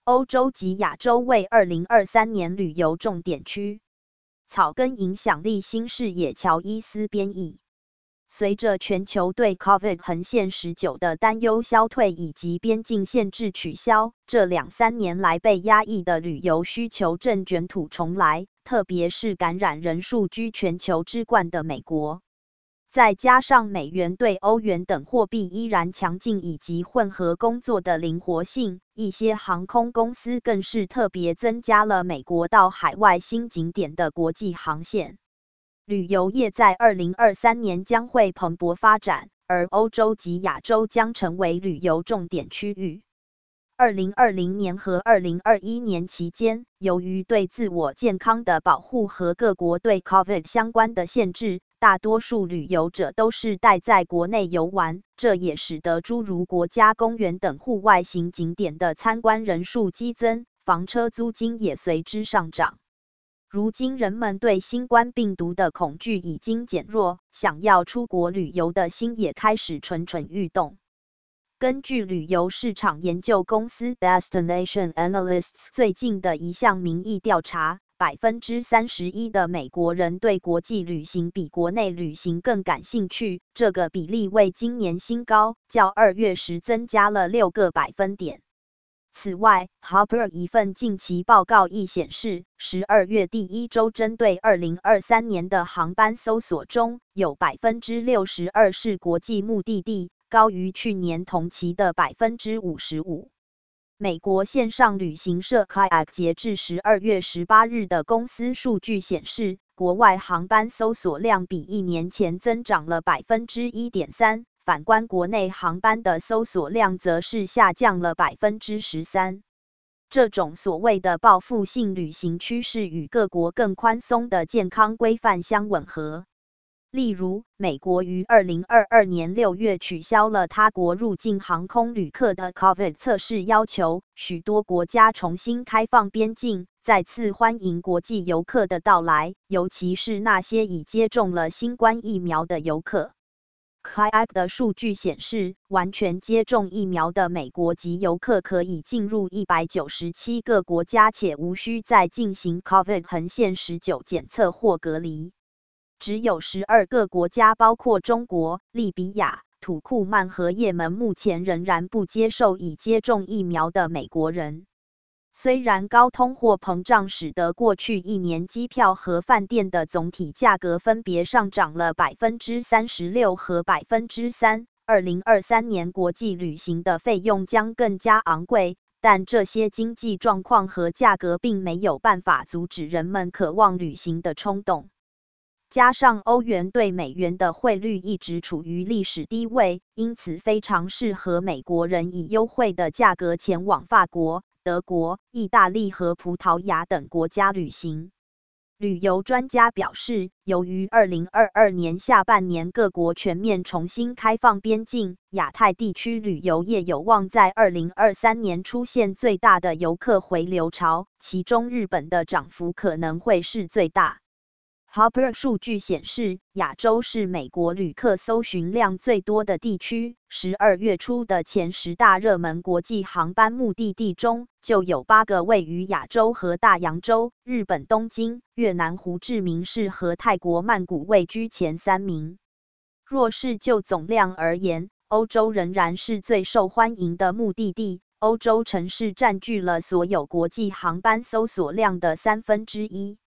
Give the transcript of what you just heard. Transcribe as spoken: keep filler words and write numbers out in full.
欧洲及亚洲为二零二三年旅游重点区。草根影响力新视野乔伊斯编译。随着全球对 COVID 横线十九的担忧消退以及边境限制取消，这两三年来被压抑的旅游需求正卷土重来，特别是感染人数居全球之冠的美国。再加上美元对欧元等货币依然强劲以及混合工作的灵活性，一些航空公司更是特别增加了美国到海外新景点的国际航线。旅游业在二零二三年将会蓬勃发展，而欧洲及亚洲将成为旅游重点区域。二零二零年和二零二一年期间，由于对自我健康的保护和各国对 COVID 相关的限制，大多数旅游者都是待在国内游玩，这也使得诸如国家公园等户外型景点的参观人数激增，房车租金也随之上涨。如今人们对新冠病毒的恐惧已经减弱，想要出国旅游的心也开始蠢蠢欲动。根据旅游市场研究公司 Destination Analysts 最近的一项民意调查， 百分之三十一 的美国人对国际旅行比国内旅行更感兴趣，这个比例为今年新高，较二月时增加了六个百分点。此外 Hopper 一份近期报告亦显示，十二月第一周针对二零二三年的航班搜索中，有 百分之六十二 是国际目的地，高于去年同期的 百分之五十五。美国线上旅行社 Kayak 截至十二月十八日的公司数据显示，国外航班搜索量比一年前增长了 百分之一点三， 反观国内航班的搜索量则是下降了 百分之十三。这种所谓的报复性旅行趋势与各国更宽松的健康规范相吻合。例如，美国于二零二二年六月取消了他国入境航空旅客的 COVID 测试要求，许多国家重新开放边境，再次欢迎国际游客的到来，尤其是那些已接种了新冠疫苗的游客。Kayak 的数据显示，完全接种疫苗的美国籍游客可以进入一百九十七个国家，且无需再进行 COVID 横线十九检测或隔离。只有十二个国家，包括中国、利比亚、土库曼和也门，目前仍然不接受已接种疫苗的美国人。虽然高通货膨胀使得过去一年机票和饭店的总体价格分别上涨了 百分之三十六 和 百分之三， 二零二三年国际旅行的费用将更加昂贵，但这些经济状况和价格并没有办法阻止人们渴望旅行的冲动。加上欧元对美元的汇率一直处于历史低位，因此非常适合美国人以优惠的价格前往法国、德国、意大利和葡萄牙等国家旅行。旅游专家表示，由于二零二二年下半年各国全面重新开放边境，亚太地区旅游业有望在二零二三年出现最大的游客回流潮，其中日本的涨幅可能会是最大。Hopper 数据显示，亚洲是美国旅客搜寻量最多的地区。十二月初的前十大热门国际航班目的地中，就有八个位于亚洲和大洋洲，日本东京、越南胡志明市和泰国曼谷位居前三名。若是就总量而言，欧洲仍然是最受欢迎的目的地，欧洲城市占据了所有国际航班搜索量的三分之一。